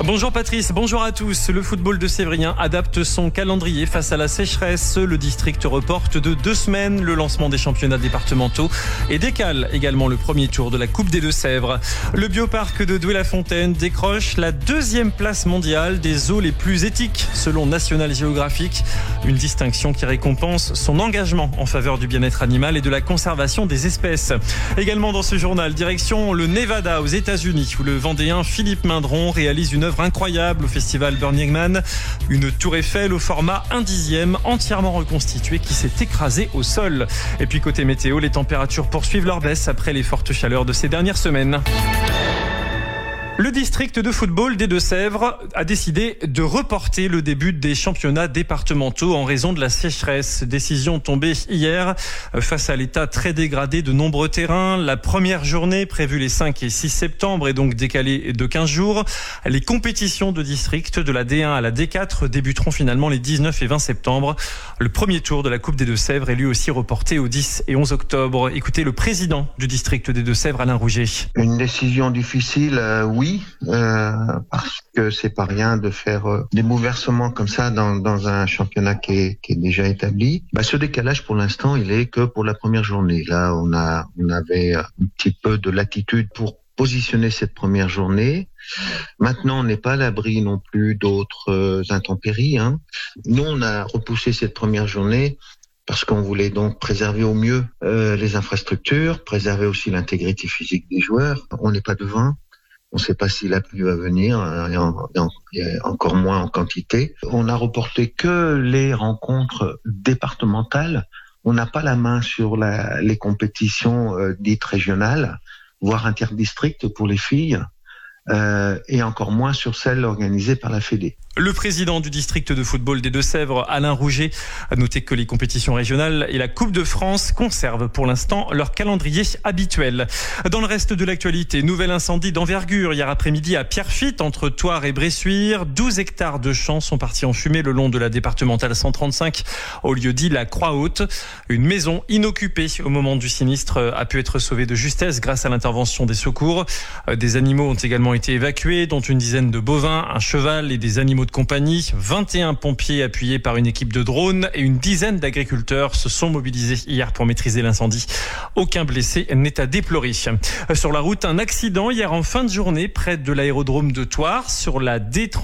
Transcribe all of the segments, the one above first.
Bonjour Patrice, bonjour à tous. Le football de Sévrien adapte son calendrier face à la sécheresse. Le district reporte de 2 semaines le lancement des championnats départementaux et décale également le premier tour de la Coupe des Deux-Sèvres. Le bioparc de Douai-la-Fontaine décroche la 2e place mondiale des eaux les plus éthiques selon National Geographic. Une distinction qui récompense son engagement en faveur du bien-être animal et de la conservation des espèces. Également dans ce journal, direction le Nevada aux États-Unis où le Vendéen Philippe Mindron réalise une œuvre incroyable au festival Burning Man. Une tour Eiffel au format 1/10 entièrement reconstituée qui s'est écrasée au sol. Et puis côté météo, les températures poursuivent leur baisse après les fortes chaleurs de ces dernières semaines. Le district de football des Deux-Sèvres a décidé de reporter le début des championnats départementaux en raison de la sécheresse. Décision tombée hier face à l'état très dégradé de nombreux terrains. La première journée prévue les 5 et 6 septembre est donc décalée de 15 jours. Les compétitions de district de la D1 à la D4 débuteront finalement les 19 et 20 septembre. Le premier tour de la Coupe des Deux-Sèvres est lui aussi reporté aux 10 et 11 octobre. Écoutez le président du district des Deux-Sèvres, Alain Rouget. Une décision difficile, oui, parce que c'est pas rien de faire des bouleversements comme ça dans un championnat qui est déjà établi. Ce décalage pour l'instant, il est que pour la première journée. Là, on avait un petit peu de latitude pour positionner cette première journée. Maintenant, on n'est pas à l'abri non plus d'autres intempéries. Nous, on a repoussé cette première journée parce qu'on voulait donc préserver au mieux les infrastructures, préserver aussi l'intégrité physique des joueurs. On n'est pas devant. On ne sait pas si la pluie va venir, et encore moins en quantité. On n'a reporté que les rencontres départementales. On n'a pas la main sur les compétitions dites régionales, voire interdistricts pour les filles, et encore moins sur celles organisées par la Fédé. Le président du district de football des Deux-Sèvres, Alain Rouget, a noté que les compétitions régionales et la Coupe de France conservent pour l'instant leur calendrier habituel. Dans le reste de l'actualité, nouvel incendie d'envergure hier après-midi à Pierrefitte, entre Thouars et Bressuire. 12 hectares de champs sont partis en fumée le long de la départementale 135, au lieu dit la Croix-Haute. Une maison inoccupée au moment du sinistre a pu être sauvée de justesse grâce à l'intervention des secours. Des animaux ont également été évacués, dont une dizaine de bovins, un cheval et des animaux de compagnie. 21 pompiers appuyés par une équipe de drones et une dizaine d'agriculteurs se sont mobilisés hier pour maîtriser l'incendie. Aucun blessé n'est à déplorer. Sur la route, un accident hier en fin de journée près de l'aérodrome de Thouars sur la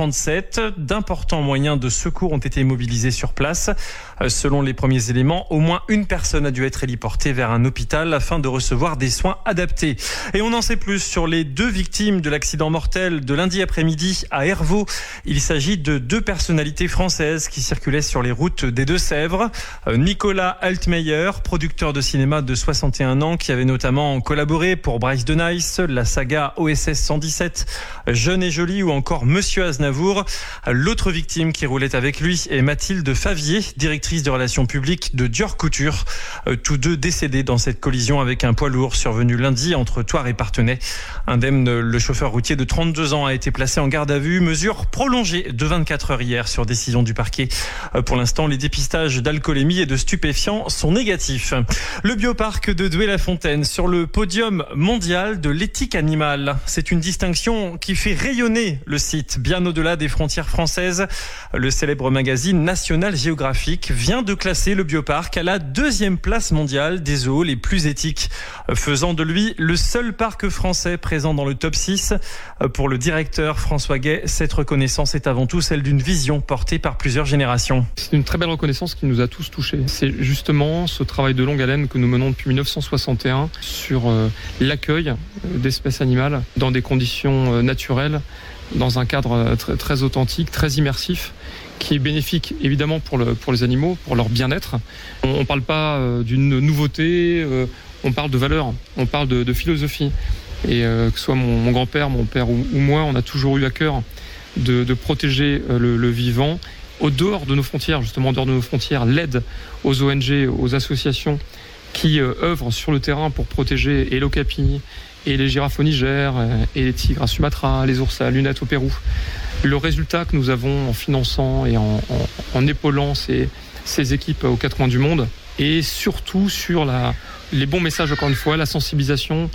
D37. D'importants moyens de secours ont été mobilisés sur place. Selon les premiers éléments, au moins une personne a dû être héliportée vers un hôpital afin de recevoir des soins adaptés. Et on en sait plus sur les 2 victimes de l'accident mortel de lundi après-midi à Hervaux. Il s'agit de 2 personnalités françaises qui circulaient sur les routes des Deux-Sèvres. Nicolas Altmeyer, producteur de cinéma de 61 ans, qui avait notamment collaboré pour Bryce de Nice, la saga OSS 117, Jeune et Jolie ou encore Monsieur Aznavour. L'autre victime qui roulait avec lui est Mathilde Favier, directrice de relations publiques de Dior Couture. Tous 2 décédés dans cette collision avec un poids lourd survenu lundi entre Thouars et Parthenay. Indemne, le chauffeur routier de 32 ans a été placé en garde à vue, mesure prolongée de 24 heures hier sur décision du parquet. Pour l'instant, les dépistages d'alcoolémie et de stupéfiants sont négatifs. Le bioparc de Douai-la-Fontaine sur le podium mondial de l'éthique animale. C'est une distinction qui fait rayonner le site bien au-delà des frontières françaises. Le célèbre magazine National Geographic vient de classer le bioparc à la 2e place mondiale des zoos les plus éthiques, faisant de lui le seul parc français présent dans le top 6. Pour le directeur François Gay, cette reconnaissance est avant tout celle d'une vision portée par plusieurs générations. C'est une très belle reconnaissance qui nous a tous touchés. C'est justement ce travail de longue haleine que nous menons depuis 1961 sur l'accueil d'espèces animales dans des conditions naturelles, dans un cadre très authentique, très immersif, qui est bénéfique évidemment pour les animaux, pour leur bien-être. On ne parle pas d'une nouveauté, on parle de valeurs, on parle de philosophie. Et que ce soit mon grand-père, mon père ou moi, on a toujours eu à cœur de protéger le vivant au dehors de nos frontières, justement en dehors de nos frontières, l'aide aux ONG, aux associations qui œuvrent sur le terrain pour protéger et l'okapi, et les girafes au Niger, et les tigres à Sumatra, les ours à lunettes au Pérou. Le résultat que nous avons en finançant et en épaulant ces équipes aux 4 coins du monde, et surtout sur les bons messages, encore une fois, la sensibilisation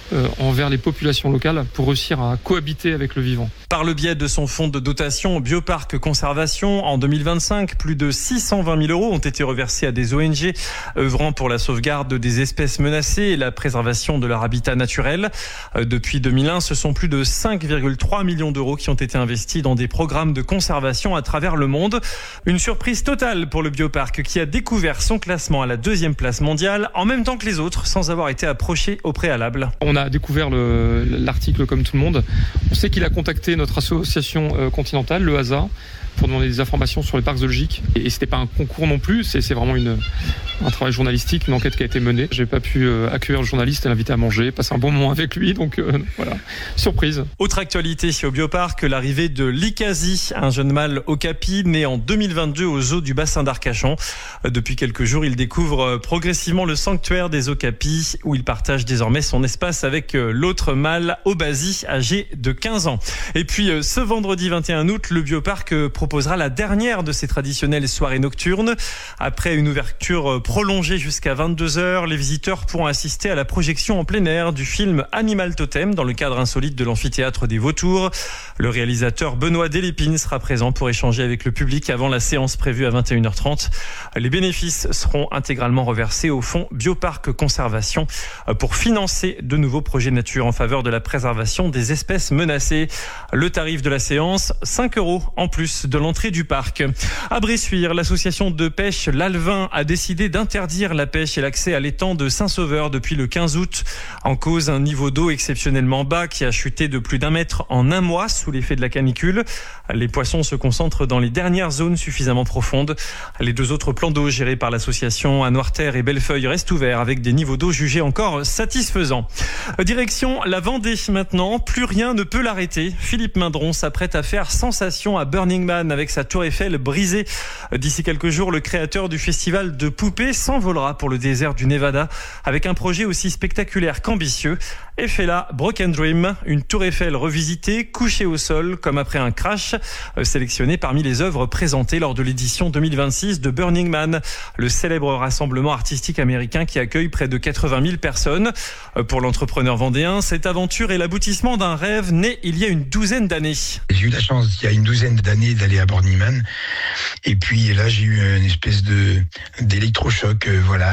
envers les populations locales pour réussir à cohabiter avec le vivant. Par le biais de son fonds de dotation Bioparc Conservation, en 2025, plus de 620 000 € ont été reversés à des ONG œuvrant pour la sauvegarde des espèces menacées et la préservation de leur habitat naturel. Depuis 2001, ce sont plus de 5,3 millions d'euros qui ont été investis dans des programmes de conservation à travers le monde. Une surprise totale pour le Bioparc qui a découvert son classement à la 2e place mondiale en même temps que les autres sans avoir été approché au préalable. On a découvert l'article comme tout le monde. On sait qu'il a contacté notre association continentale, le HASA, pour demander des informations sur les parcs zoologiques. Et c'était pas un concours non plus, c'est vraiment un travail journalistique, une enquête qui a été menée. J'ai pas pu accueillir le journaliste et l'inviter à manger, passer un bon moment avec lui, donc voilà, surprise. Autre actualité au Bioparc, l'arrivée de l'Ikazi, un jeune mâle okapi né en 2022 au zoo du bassin d'Arcachon. Depuis quelques jours, il découvre progressivement le sanctuaire des okapis où il partage désormais son espace avec l'autre mâle Obasi, âgé de 15 ans. Et puis ce vendredi 21 août, le Bioparc proposera la dernière de ses traditionnelles soirées nocturnes. Après une ouverture prolongée jusqu'à 22h, les visiteurs pourront assister à la projection en plein air du film Animal Totem dans le cadre insolite de l'amphithéâtre des Vautours. Le réalisateur Benoît Delépine sera présent pour échanger avec le public avant la séance prévue à 21h30. Les bénéfices seront intégralement reversés au fonds Bioparc Conservation pour financer de nouveaux projets nature en faveur de la préservation des espèces menacées. Le tarif de la séance, 5 € en plus de l'entrée du parc. À Bressuire, l'association de pêche L'Alvin a décidé d'interdire la pêche et l'accès à l'étang de Saint-Sauveur depuis le 15 août. En cause, un niveau d'eau exceptionnellement bas qui a chuté de plus d'1 mètre en un mois sous l'effet de la canicule. Les poissons se concentrent dans les dernières zones suffisamment profondes. Les 2 autres plans d'eau gérés par l'association à Noirterre et Bellefeuille restent ouverts avec des niveaux d'eau jugés encore satisfaisants. Direction la Vendée maintenant. Plus rien ne peut l'arrêter. Philippe Mindron s'apprête à faire sensation à Burning Man avec sa tour Eiffel brisée. D'ici quelques jours, le créateur du festival de poupées s'envolera pour le désert du Nevada avec un projet aussi spectaculaire qu'ambitieux. Eiffela Broken Dream, une tour Eiffel revisitée, couchée au sol comme après un crash, sélectionnée parmi les œuvres présentées lors de l'édition 2026 de Burning Man, le célèbre rassemblement artistique américain qui accueille près de 80 000 personnes. Pour l'entrepreneur vendéen, cette aventure est l'aboutissement d'un rêve né il y a une 12aine d'années. J'ai eu la chance, il y a une 12aine d'années, d'aller à Burning Man. Et puis là, j'ai eu une espèce d'électrochoc.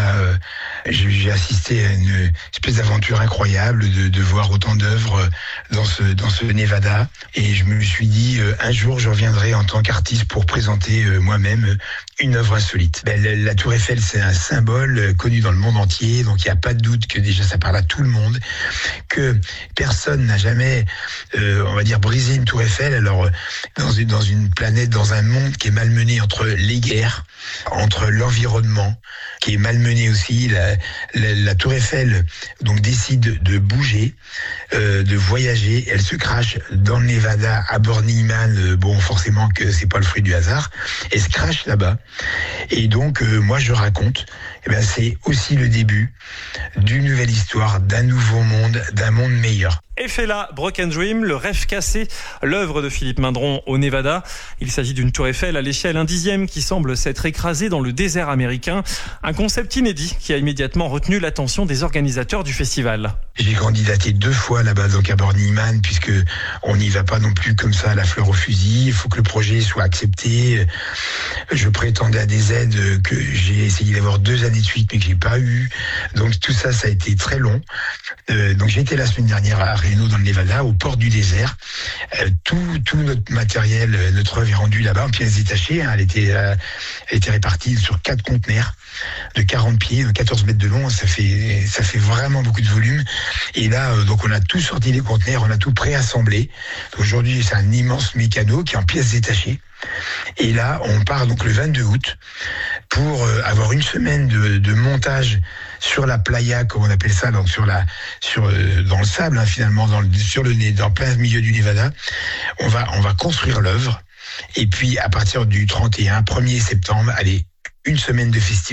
J'ai assisté à une espèce d'aventure incroyable de voir autant d'œuvres dans ce Nevada. Et je me suis dit, un jour, je reviendrai en tant qu'artiste pour présenter moi-même une œuvre insolite. La tour Eiffel, c'est un symbole connu dans le monde entier. Donc, il n'y a pas de doute que déjà, ça parle à tout le monde. Que personne n'a jamais, brisé une tour Eiffel. Alors, dans une planète, dans un monde qui est malmené entre les guerres, entre l'environnement, qui est malmené aussi, la tour Eiffel donc décide de bouger, de voyager. Elle se crache dans le Nevada, à Burning Man. Forcément que c'est pas le fruit du hasard. Elle se crache là-bas. Et donc, moi, je raconte, c'est aussi le début d'une nouvelle histoire, d'un nouveau monde, d'un monde meilleur. Eiffela Broken Dream, le rêve cassé, l'œuvre de Philippe Mindron au Nevada. Il s'agit d'une tour Eiffel à l'échelle 1/10 qui semble s'être écrasée dans le désert américain. Un concept inédit qui a immédiatement retenu l'attention des organisateurs du festival. J'ai candidaté 2 fois là-bas donc à Burning Man, puisque on n'y va pas non plus comme ça à la fleur au fusil. Il faut que le projet soit accepté. Je prétendais à des aides que j'ai essayé d'avoir 2 années de suite mais que j'ai pas eu. Donc tout ça a été très long. Donc j'ai été la semaine dernière à Reno dans le Nevada, aux portes du désert. Tout notre matériel, notre œuvre est rendu là-bas en pièces détachées. Elle était répartie sur 4 conteneurs de 40 pieds, de 14 mètres de long. Ça fait vraiment beaucoup de volume. Et là, donc on a tout sorti les conteneurs, on a tout préassemblé. Aujourd'hui, c'est un immense mécano qui est en pièces détachées. Et là, on part donc le 22 août pour avoir une semaine de montage sur la playa, comme on appelle ça, donc dans le sable, finalement, dans plein milieu du Nevada. On va construire l'œuvre. Et puis, à partir du 1er septembre, allez, une semaine de festival.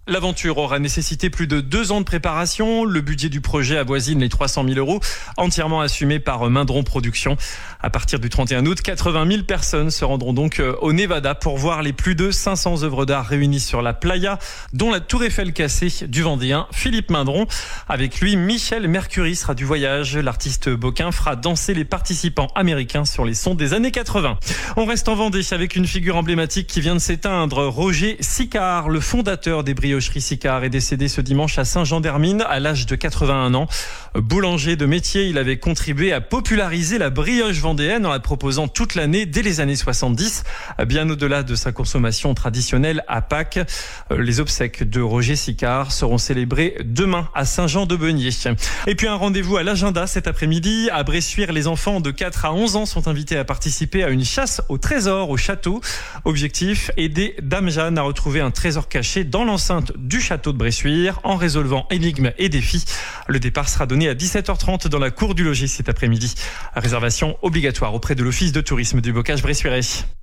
L'aventure aura nécessité plus de 2 ans de préparation. Le budget du projet avoisine les 300 000 €, entièrement assumé par Mindron Productions. À partir du 31 août, 80 000 personnes se rendront donc au Nevada pour voir les plus de 500 œuvres d'art réunies sur la playa, dont la tour Eiffel cassée du Vendéen Philippe Mindron. Avec lui, Michel Mercury sera du voyage. L'artiste boquin fera danser les participants américains sur les sons des années 80. On reste en Vendée avec une figure emblématique qui vient de s'éteindre. Roger Sicard, le fondateur des briocheries Sicard, est décédé ce dimanche à Saint-Jean-d'Hermine à l'âge de 81 ans. Boulanger de métier, il avait contribué à populariser la brioche vendéenne en la proposant toute l'année dès les années 70, bien au-delà de sa consommation traditionnelle à Pâques. Les obsèques de Roger Sicard seront célébrées demain à Saint-Jean-de-Beugnier. Et puis un rendez-vous à l'agenda cet après-midi. À Bressuire, les enfants de 4 à 11 ans sont invités à participer à une chasse au trésor au château. Objectif, aider Dame Jeanne à retrouver un trésor caché dans l'enceinte du château de Bressuire en résolvant énigmes et défis. Le départ sera donné à 17h30 dans la cour du logis cet après-midi. Réservation obligatoire auprès de l'Office de tourisme du Bocage bressuirais.